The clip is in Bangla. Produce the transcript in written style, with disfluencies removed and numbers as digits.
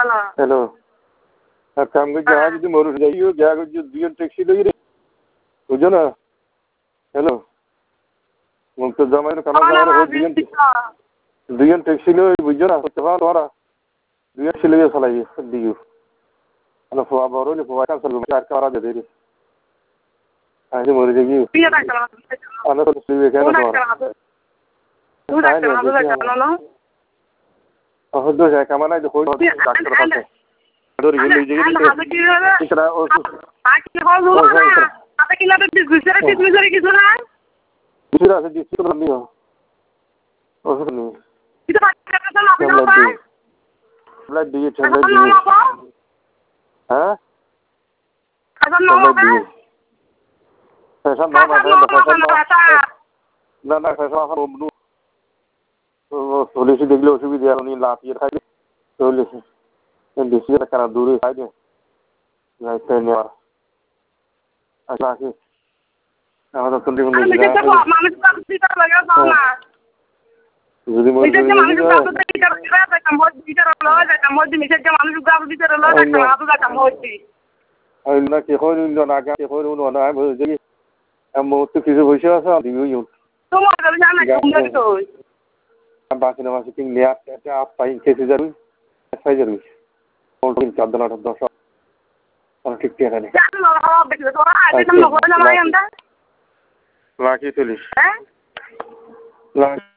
হ্যালো কাম করে যা যদি মরু যাইও যা দুজন ট্যাক্সি লই রে বুঝো না হ্যালো মুক্ত জামাইর কানা জামাইর দুজন ট্যাক্সি লই বুঝো না করতে পারো তোরা দুজন ছেলে চালাই দিও আলো ফোয়া বড় লে ফোয়া কাছে চার কারা দে রে আজ মরে যাই আলো তো সুই কেন তোরা হদ্দ যায় কামানাই তো কই ডাক্তার কাছে ধরে গেল এই জায়গায় ইতরা ও আকি হল না আটা কিলাতে গুছরা কিছু না গুছরা আছে দিছি তো নিও ওসব নি এটা বাচ্চা কথা না না ব্লাড দিয়ে ঠান্ডা দিয়ে হ্যাঁ খাবার নাও ফ্যাশন নাও না না ফ্যাশন এখন অবনু পুলিশ দেখলে অসুবিধা আর উনি লাফিয়ে খাইলে পুলিশ বেশি টাকা দূরে খাইলে যাইতে নেওয়ার আচ্ছা কি আমাদের তুলি বন্ধু মানুষ কাজ দিতে লাগে না যদি মানুষ কাজ দিতে লাগে কামড় দিতে লাগে কামড় দিতে মানুষ কাজ দিতে লাগে কামড় কামড় ওই না কি হয় না কে হয় না বুঝি আমি তো কিছু বসে আছে দিও তোমার জানা কি তো বাকি না বাকি তিন লিয়া आप पाई कैसे जरूर ऐसा जरूर और दिन का दला दस और ठीक है नहीं चलो हां बेटा तो आगे तुम लोग ना माय अंदर लाकी चली हैं